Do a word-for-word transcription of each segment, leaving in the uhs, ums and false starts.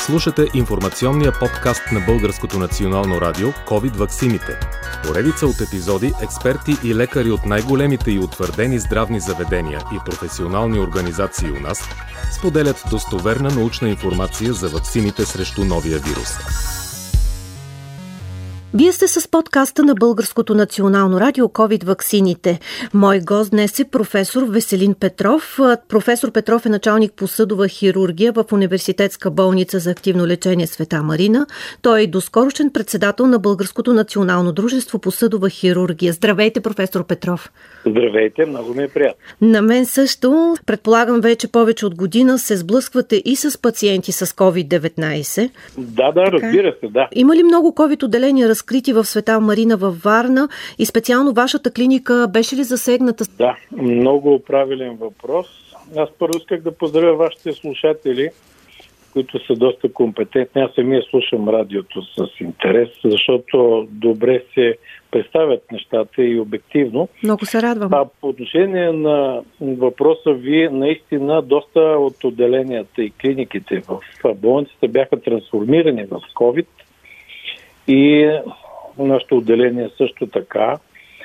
Слушате информационния подкаст на Българското национално радио COVID ваксините. В поредица от епизоди експерти и лекари от най-големите и утвърдени здравни заведения и професионални организации у нас споделят достоверна научна информация за ваксините срещу новия вирус. Вие сте с подкаста на Българското национално радио COVID ваксините. Мой гост днес е професор Веселин Петров. Професор Петров е началник по съдова хирургия в Университетска болница за активно лечение Света Марина. Той е доскорошен председател на Българското национално дружество по съдова хирургия. Здравейте, професор Петров. Здравейте, много ми е приятно. На мен също, предполагам, вече повече от година се сблъсквате и с пациенти с ковид деветнайсет. Да, да, така, разбира се, да. Има ли много COVID отделения разкрити в Света Марина във Варна и специално вашата клиника беше ли засегната? Да, много правилен въпрос. Аз първо исках да поздравя вашите слушатели, които са доста компетентни. Аз самия слушам радиото с интерес, защото добре се представят нещата и обективно. Много се радвам. А по отношение на въпроса ви, наистина доста от отделенията и клиниките в болницата бяха трансформирани в COVID и нашето отделение също така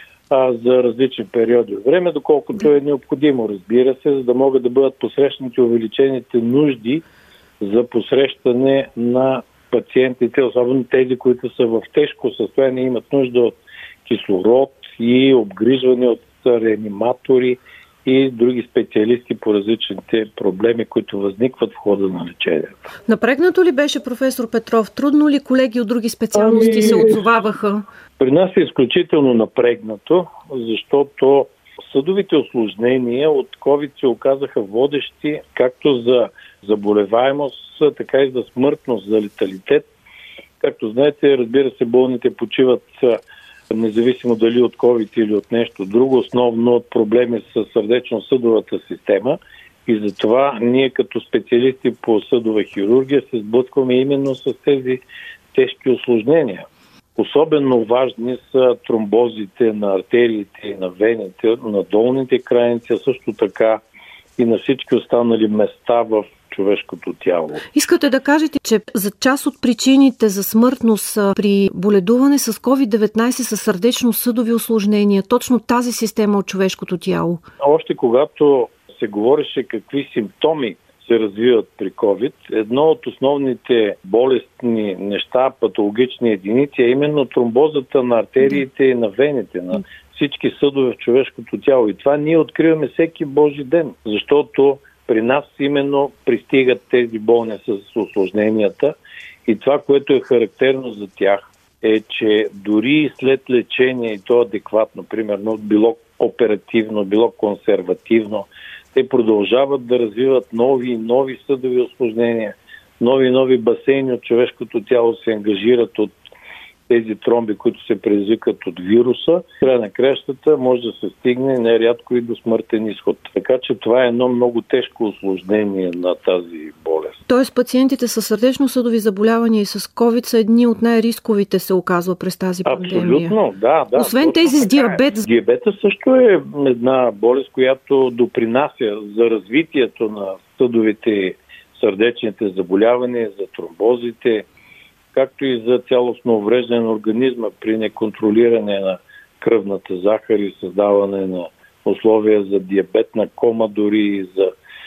а, за различни периоди от време, доколкото е необходимо, разбира се, за да могат да бъдат посрещнати увеличените нужди за посрещане на пациентите, особено тези, които са в тежко състояние, имат нужда от кислород и обгрижване от реаниматори и други специалисти по различните проблеми, които възникват в хода на лечението. Напрегнато ли беше, професор Петров? Трудно ли колеги от други специалности ами, се отзоваваха? При нас е изключително напрегнато, защото съдовите усложнения от COVID се оказаха водещи както за заболеваемост, така и за смъртност, за леталитет. Както знаете, разбира се, болните почиват независимо дали от COVID или от нещо друго, основно от проблеми с сърдечно-съдовата система. И затова ние като специалисти по съдова хирургия се сблъскваме именно с тези тежки усложнения. Особено важни са тромбозите на артериите и на вените, на долните крайници, а също така и на всички останали места в човешкото тяло. Искате да кажете, че за част от причините за смъртност при боледуване с ковид деветнайсет са сърдечно-съдови усложнения, точно тази система от човешкото тяло? Още когато се говореше какви симптоми се развиват при COVID, едно от основните болестни неща, патологични единици, е именно тромбозата на артериите и на вените, на всички съдове в човешкото тяло. И това ние откриваме всеки Божи ден, защото при нас именно пристигат тези болни с усложненията и това, което е характерно за тях, е, че дори след лечение, и то адекватно, примерно било оперативно, било консервативно, те продължават да развиват нови и нови съдови усложнения, нови и нови басейни от човешкото тяло се ангажират от тези тромби, които се предизвикат от вируса. В края на кращата може да се стигне нерядко и до смъртен изход. Така че това е едно много тежко усложнение на тази болест. Тоест пациентите с сърдечно-съдови заболявания и с COVID са едни от най-рисковите, се оказва, през тази пандемия. Абсолютно, да. да Освен тези с диабет. Е. Диабета също е една болест, която допринася за развитието на съдовите сърдечните заболявания, за тромбозите, както и за цялостно увреждане на организма при неконтролиране на кръвната захар и създаване на условия за диабетна кома, дори и за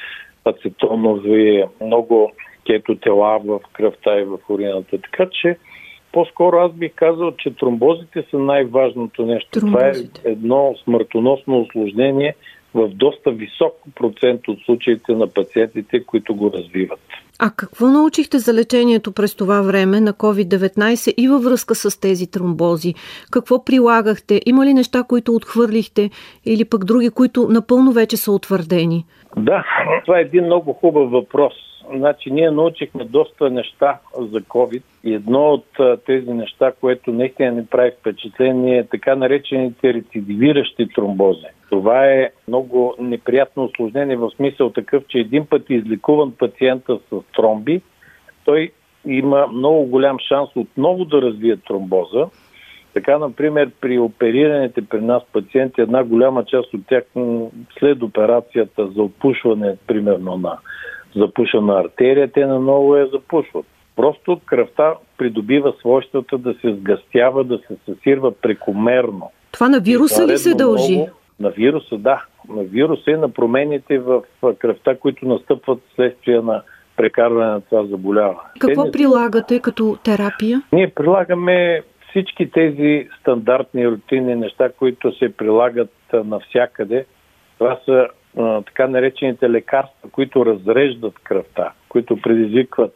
ацетонови, много кетотела в кръвта и в урината. Така че по-скоро аз бих казал, че тромбозите са най-важното нещо. Тромбозите. Това е едно смъртоносно усложнение в доста висок процент от случаите на пациентите, които го развиват. А какво научихте за лечението през това време на ковид деветнайсет и във връзка с тези тромбози? Какво прилагахте? Има ли неща, които отхвърлихте или пък други, които напълно вече са утвърдени? Да, това е един много хубав въпрос. Значи, ние научихме доста неща за COVID и едно от тези неща, което наистина ни прави впечатление, е така наречените рецидивиращи тромбози. Това е много неприятно усложнение в смисъл такъв, че един път излекуван пациента с тромби, той има много голям шанс отново да развие тромбоза. Така, например, при оперираните при нас пациенти, една голяма част от тях след операцията за отпушване, примерно на запушена артерия, те наново я запушват. Просто кръвта придобива свойствата да се сгъстява, да се съсирва прекомерно. Това на вируса ли се дължи? Много, на вируса, да. На вируса и на промените в кръвта, които настъпват вследствие на прекарване на това заболяване. Какво не... прилагате като терапия? Ние прилагаме всички тези стандартни рутинни неща, които се прилагат навсякъде. Това са а, така наречените лекарства, които разреждат кръвта, които предизвикват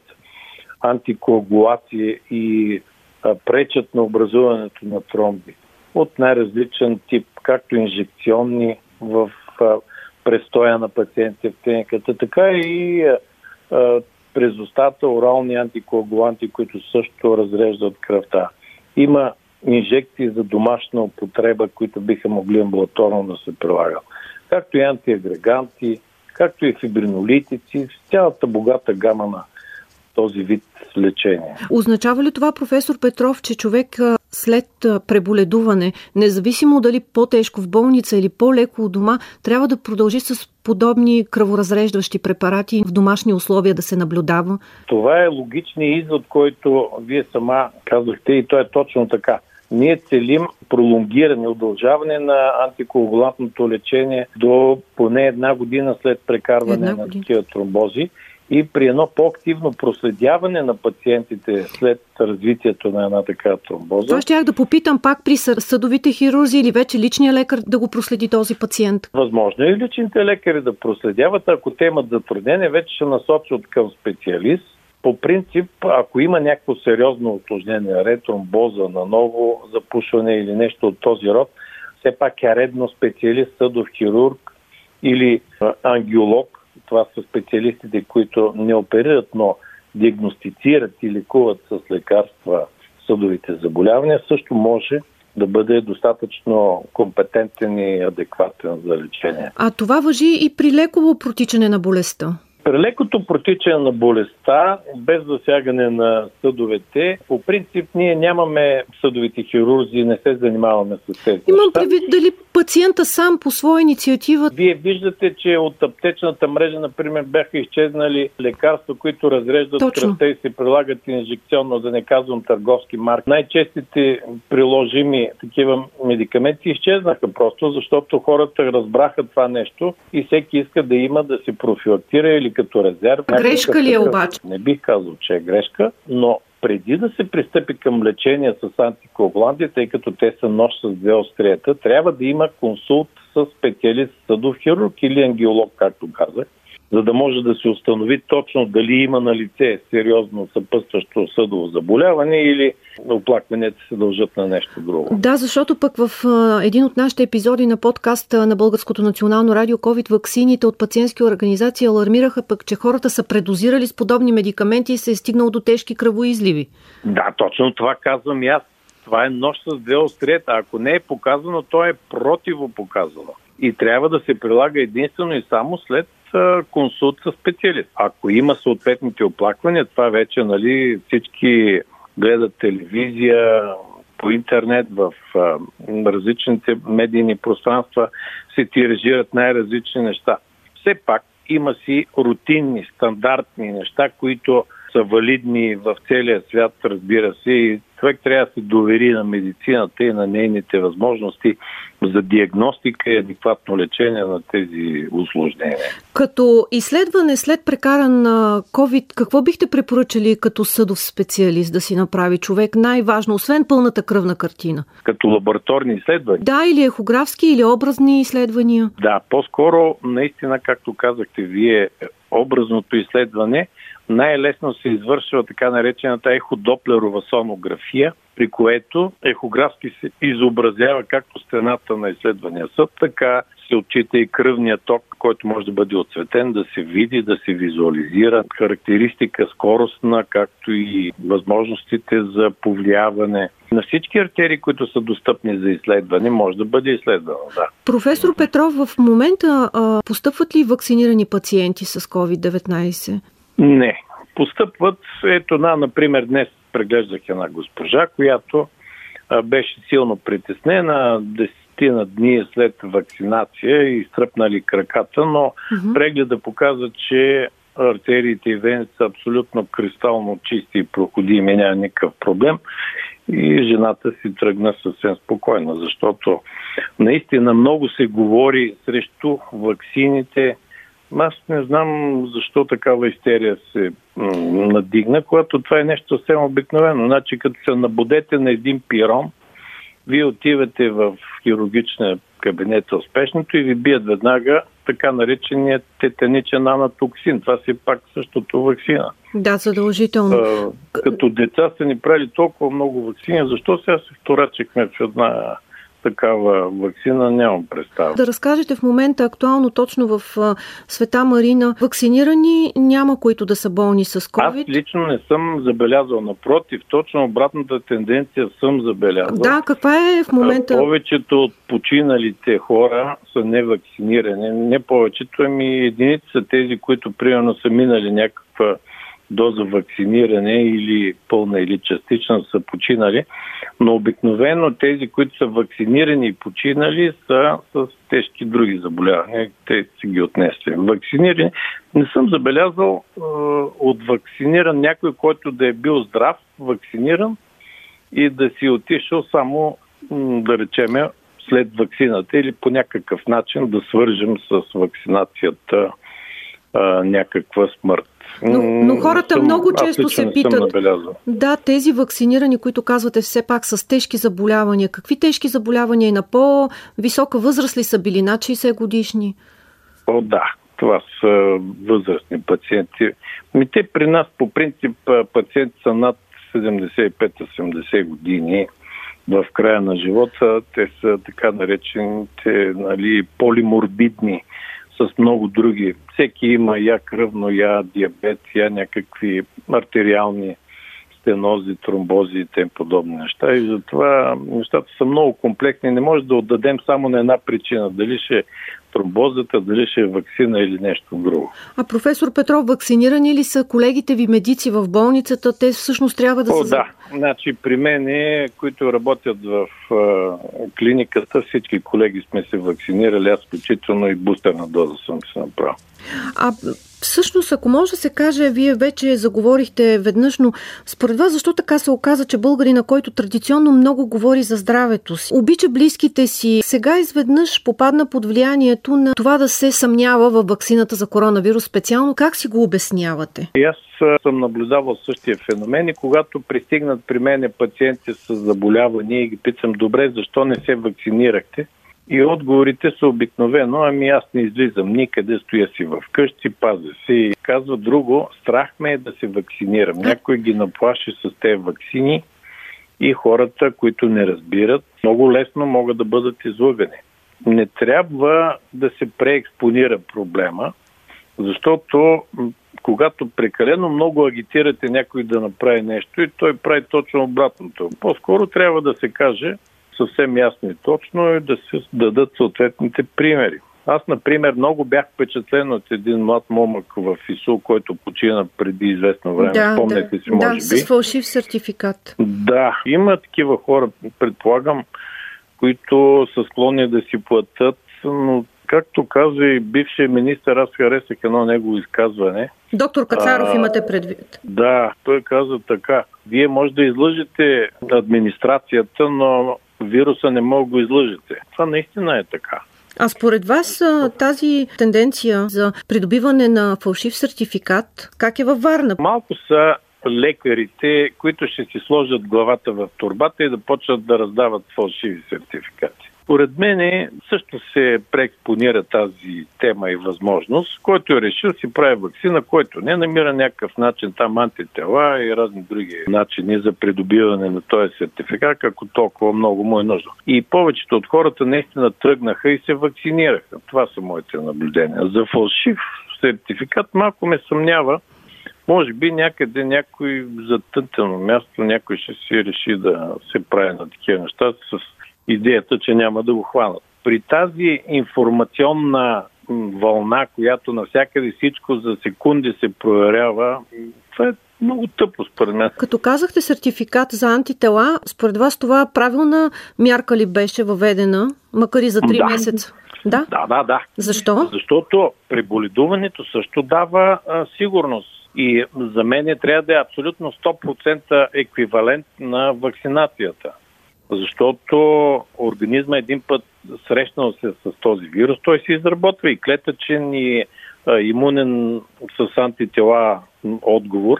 антикоагулация и а, пречат на образуването на тромби от най-различен тип, както инжекционни в а, престоя на пациентите в клиниката, така и а, а, през устата орални антикоагуланти, които също разреждат кръвта. Има инжекции за домашна употреба, които биха могли амбулаторно да се прилагат. Както и антиагреганти, както и фибринолитици, цялата богата гама на този вид лечение. Означава ли това, професор Петров, че човек след преболедуване, независимо дали по-тежко в болница или по-леко у дома, трябва да продължи с подобни кръворазреждащи препарати в домашни условия да се наблюдава? Това е логичният извод, който вие сама казахте и то е точно така. Ние целим пролонгиране, удължаване на антикоагулантното лечение до поне една година след прекарване на такива тромбози и при едно по-активно проследяване на пациентите след развитието на една такава тромбоза. Това щях да попитам пак при съдовите хирурзи или вече личния лекар да го проследи този пациент. Възможно е личните лекари да проследяват, ако те имат затруднение, вече ще насочат към специалист. По принцип, ако има някакво сериозно усложнение, ретромбоза, наново запушване или нещо от този род, все пак е редно специалист, съдов хирург или ангиолог. Това са специалистите, които не оперират, но диагностицират и лекуват с лекарства съдовите заболявания, също може да бъде достатъчно компетентен и адекватен за лечение. А това важи и при леково протичане на болестта? При лекото протичане на болестта, без засягане на съдовете, по принцип ние нямаме съдовите хирурзи, не се занимаваме с тези Имам неща. предвид дали пациента сам по своя инициатива... Вие виждате, че от аптечната мрежа, например, бяха изчезнали лекарства, които разреждат кръвта и се прилагат инжекционно, да не казвам търговски марки. Най-честите приложими такива медикаменти изчезнаха просто, защото хората разбраха това нещо и всеки иска да има да се профилактира или като резерв. Грешка ли е обаче? Не бих казал, че е грешка, но преди да се пристъпи към лечение с антикоагуланти, тъй като те са нож с две остриета, трябва да има консулт с специалист съдов хирург или ангиолог, както казах, за да може да се установи точно дали има на лице сериозно съпътстващо съдово заболяване или оплакванията се дължат на нещо друго. Да, защото пък в един от нашите епизоди на подкаста на Българското национално радио COVID ваксините от пациентски организации алармираха пък, че хората са предозирали с подобни медикаменти и се е стигнал до тежки кръвоизливи. Да, точно това казвам и аз. Това е нож с две остриета. Ако не е показано, то е противопоказано. И трябва да се прилага единствено и само след консулт със специалист. Ако има съответните оплаквания, това вече, нали, всички гледат телевизия, по интернет, в а, различните медийни пространства се тиражират най-различни неща. Все пак има си рутинни, стандартни неща, които са валидни в целия свят, разбира се, и човек трябва да се довери на медицината и на нейните възможности за диагностика и адекватно лечение на тези усложнения. Като изследване след прекаран COVID, какво бихте препоръчали като съдов специалист да си направи човек най-важно, освен пълната кръвна картина? Като лабораторни изследвания? Да, или ехографски, или образни изследвания? Да, по-скоро, наистина, както казахте вие, образното изследване най-лесно се извършва така наречената еходоплерова сонография, при което ехографски се изобразява както стената на изследвания съд, така се отчита и кръвния ток, който може да бъде отцветен, да се види, да се визуализира, характеристика скоростна, както и възможностите за повлияване на всички артерии, които са достъпни за изследване, може да бъде изследвано, да. Професор Петров, в момента а, постъпват ли вакцинирани пациенти с COVID деветнайсет? Не. Постъпват, ето една, например, днес преглеждах една госпожа, която а, беше силно притеснена, десетина дни след вакцинация и стръпнали краката, но mm-hmm. прегледа показва, че артериите и вените са абсолютно кристално чисти и проходими, няма никакъв проблем. И жената си тръгна съвсем спокойно, защото наистина много се говори срещу ваксините. Аз не знам защо такава истерия се м- надигна, когато това е нещо съвсем обикновено. Значи, като се набудете на един пирон, вие отивате в хирургичния кабинет успешното и ви бият веднага така нареченият тетаничен анатоксин. Това си пак същото ваксина. Да, задължително. А, като деца са ни правили толкова много ваксини, защо сега се вторачихме в една такава ваксина, нямам представа. Да разкажете в момента актуално точно в а, Света Марина. Вакцинирани няма, които да са болни с COVID? Аз лично не съм забелязал. Напротив, точно обратната тенденция съм забелязал. Да, каква е в момента? А, повечето от починалите хора са невакцинирани. Не повечето, ами единици са тези, които примерно са минали някаква доза вакциниране или пълна или частична са починали, но обикновено тези, които са вакцинирани и починали, са с тежки други заболявания. Те си ги отнесли. Вакцинирани. Не съм забелязал е, от вакциниран някой, който да е бил здрав, вакциниран и да си отишъл само, да речеме, след вакцината или по някакъв начин да свържем с вакцинацията е, някаква смърт. Но, но хората съм, много често се питат, да, тези вакцинирани, които казвате все пак с тежки заболявания, какви тежки заболявания и на по-висока възраст ли са били, над шейсет годишни? О, да, това са възрастни пациенти. Ми те при нас по принцип пациенти са над седемдесет и пет до осемдесет години в края на живота. Те са така наречените, нали, полиморбидни, с много други. Всеки има я кръвно, я диабет, я някакви артериални стенози, тромбози и тем подобни неща. И затова нещата са много комплексни. Не може да отдадем само на една причина. Дали ще е тромбозата, дали ще е ваксина или нещо друго. А професор Петров, вакцинирани ли са колегите ви медици в болницата? Те всъщност трябва да О, са... Да, значи при мен, които работят в а, клиниката, всички колеги сме се вакцинирали, аз включително и бустерна доза съм се направил. А всъщност, ако може да се каже, вие вече заговорихте веднъж, но според вас защо така се оказа, че българина, който традиционно много говори за здравето си, обича близките си, сега изведнъж попадна под влиянието на това да се съмнява във ваксината за коронавирус специално? Как си го обяснявате? И аз съм наблюдавал същия феномен и когато пристигнат при мене пациенти с заболявания и ги питам, добре, защо не се вакцинирахте? И отговорите са обикновено, ами аз не излизам никъде, стоя си в къщи, пазя се. И казва друго, страх ме е да се вакцинирам. Някой ги наплаши с тези ваксини и хората, които не разбират, много лесно могат да бъдат излъгани. Не трябва да се преекспонира проблема, защото когато прекалено много агитирате някой да направи нещо и той прави точно обратното. По-скоро трябва да се каже съвсем ясно и точно и да се дадат съответните примери. Аз, например, много бях впечатлен от един млад момък в ИСУЛ, който почина преди известно време. Да, Помните да, си, може да, би. с фалшив сертификат. Да, има такива хора, предполагам, които са склонни да си платят, но както казва и бившия министър, аз харесах едно негово изказване. Доктор Кацаров, а, имате предвид. Да, той каза така. Вие може да излъжете администрацията, но вируса не може да го излъжете. Това наистина е така. А според вас тази тенденция за придобиване на фалшив сертификат, как е във Варна? Малко са лекарите, които ще си сложат главата в торбата и да почнат да раздават фалшиви сертификати. Поред мен също се преекспонира тази тема и възможност. Който е решил, си прави ваксина, който не намира някакъв начин, там антитела и разни други начини за придобиване на този сертификат, ако толкова много му е нужно. И повечето от хората наистина тръгнаха и се вакцинираха. Това са моите наблюдения. За фалшив сертификат малко ме съмнява. Може би някъде някой затънтено място, някой ще си реши да се прави на такива неща с идеята, че няма да го хванат. При тази информационна вълна, която навсякъде всичко за секунди се проверява, това е много тъпо според мен. Като казахте сертификат за антитела, според вас това правилна мярка ли беше въведена, макар и за три да. месеца? Да? Да, да, да. Защо? Защото преболедуването също дава а, сигурност. И за мен трябва да е абсолютно сто процента еквивалент на вакцинацията. Защото организма един път срещнал се с този вирус, той се изработва и клетъчен, и а, имунен с антитела отговор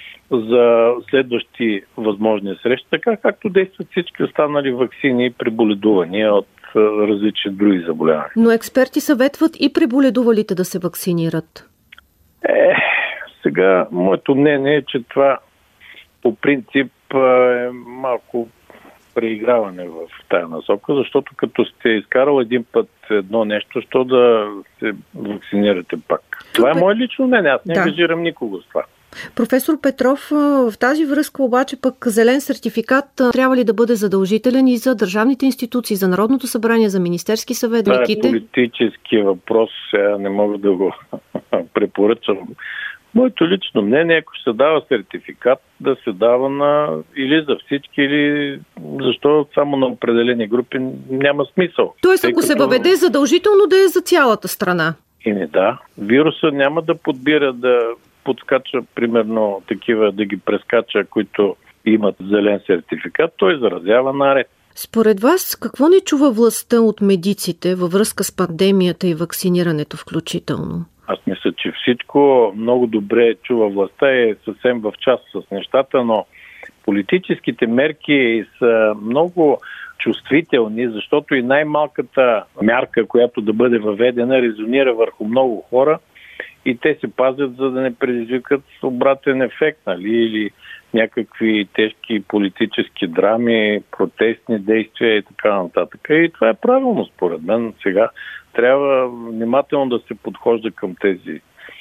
за следващи възможни срещи, така както действат всички останали ваксини и преболедувания от а, различни други заболявания. Но експерти съветват и преболедувалите да се вакцинират. Е, сега, моето мнение е, че това по принцип е малко преиграване в тая насока, защото като сте изкарал един път едно нещо, що да се вакцинирате пак. Това е мое лично мнение, аз не да. ангажирам никого с това. Професор Петров, в тази връзка обаче пък зелен сертификат трябва ли да бъде задължителен и за държавните институции, за Народното събрание, за Министерски съвет, Това леките? е политически въпрос, сега не мога да го препоръчам. Моето лично мнение, ако ще се дава сертификат, да се дава на или за всички, или защо само на определени групи, няма смисъл. Тоест, ако като... се въведе, задължително да е за цялата страна. И не да. Вируса няма да подбира да подскача, примерно, такива, да ги прескача, които имат зелен сертификат. Той заразява наред. Според вас, какво не чува властта от медиците във връзка с пандемията и вакцинирането включително? Аз мисля, че всичко много добре чува властта и е съвсем в час с нещата, но политическите мерки са много чувствителни, защото и най-малката мярка, която да бъде въведена, резонира върху много хора и те се пазят, за да не предизвикат обратен ефект, нали, или някакви тежки политически драми, протестни действия и така нататък. И това е правилно според мен. Сега трябва внимателно да се подхожда към тези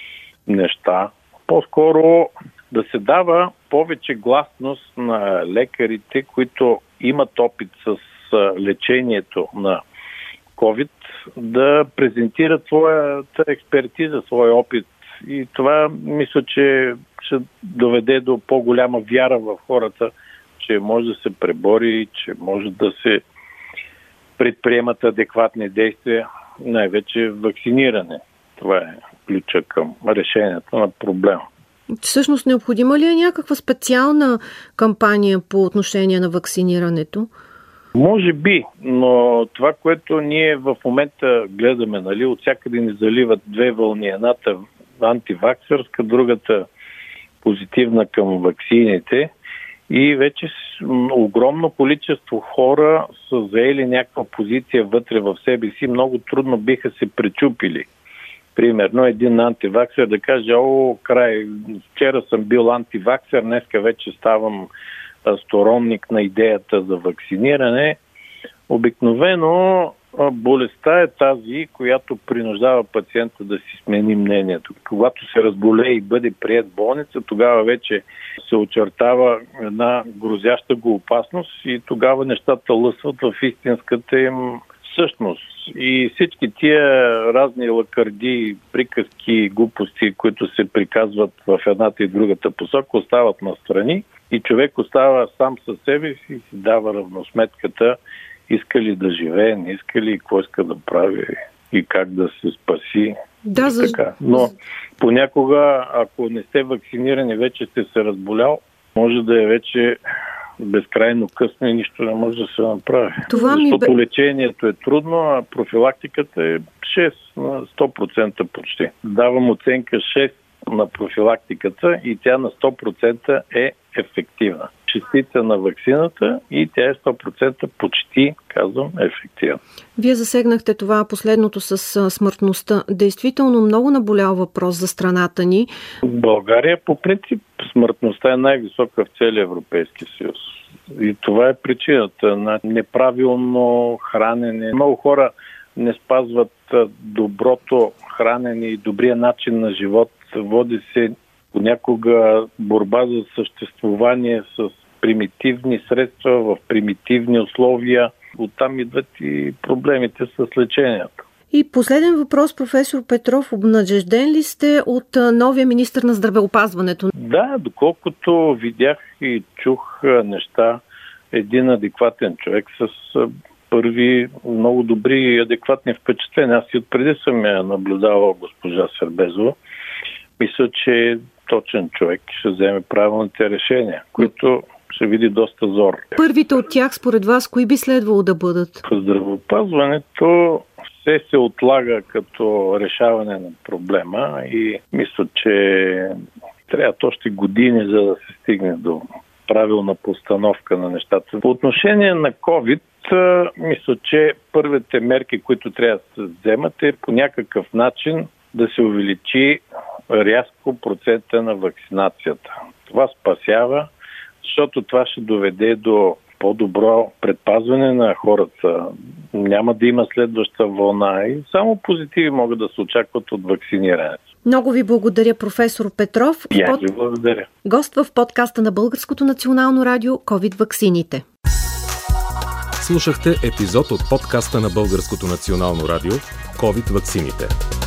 неща. По-скоро да се дава повече гласност на лекарите, които имат опит с лечението на COVID, да презентират своята експертиза, своя опит. И това мисля, че ще доведе до по-голяма вяра в хората, че може да се пребори, че може да се предприемат адекватни действия, най-вече вакциниране. Това е ключа към решението на проблема. Всъщност, необходима ли е някаква специална кампания по отношение на вакцинирането? Може би, но това, което ние в момента гледаме, нали, от всякъде ни заливат две вълни. Едната антиваксърска, другата позитивна към ваксините. И вече огромно количество хора са заели някаква позиция вътре в себе си. Много трудно биха се пречупили. Примерно един антиваксер да каже: о, край, вчера съм бил антиваксер, днеска вече ставам сторонник на идеята за вакциниране. Обикновено болестта е тази, която принуждава пациента да си смени мнението. Когато се разболее и бъде приет в болница, тогава вече се очертава една грозяща го опасност и тогава нещата лъсват в истинската им същност. И всички тия разни лакърди, приказки, глупости, които се приказват в едната и другата посока, остават настрани и човек остава сам със себе си и си дава равносметката иска ли да живее, не иска ли, какво иска да прави и как да се спаси. Да, за... така. Но понякога, ако не сте вакцинирани, вече сте се разболял, може да е вече безкрайно късно и нищо не може да се направи. Това Защото ми... лечението е трудно, а профилактиката е шест на сто процента почти. Давам оценка шест на профилактиката и тя на сто процента е ефективна. Частица на ваксината и тя е сто процента почти, казвам, ефективна. Вие засегнахте това последното с смъртността. Действително много наболял въпрос за страната ни. В България по принцип смъртността е най-висока в целия Европейски съюз. И това е причината на неправилно хранене. Много хора не спазват доброто хранене и добрия начин на живот. Води се понякога борба за съществуване с примитивни средства, в примитивни условия. Оттам идват и проблемите с лечението. И последен въпрос, професор Петров. Обнадежден ли сте от новия министър на здравеопазването? Да, доколкото видях и чух неща, един адекватен човек с първи много добри и адекватни впечатления. Аз и отпреди съм я наблюдавал госпожа Сербезова. Мисля, че е точен човек, ще вземе правилните решения, които ще види доста зор. Първите от тях, според вас, кои би следвало да бъдат? В здравеопазването все се отлага като решаване на проблема и мисля, че трябват още години, за да се стигне до правилна постановка на нещата. По отношение на COVID, мисля, че първите мерки, които трябва да се вземат, е по някакъв начин да се увеличи рязко процента на вакцинацията. Това спасява, защото това ще доведе до по-добро предпазване на хората. Няма да има следваща вълна и само позитиви могат да се очакват от вакцинирането. Много ви благодаря, професор Петров. И аз ви благодаря. Гост в подкаста на Българското национално радио COVID ваксините. Слушахте епизод от подкаста на Българското национално радио COVID ваксините.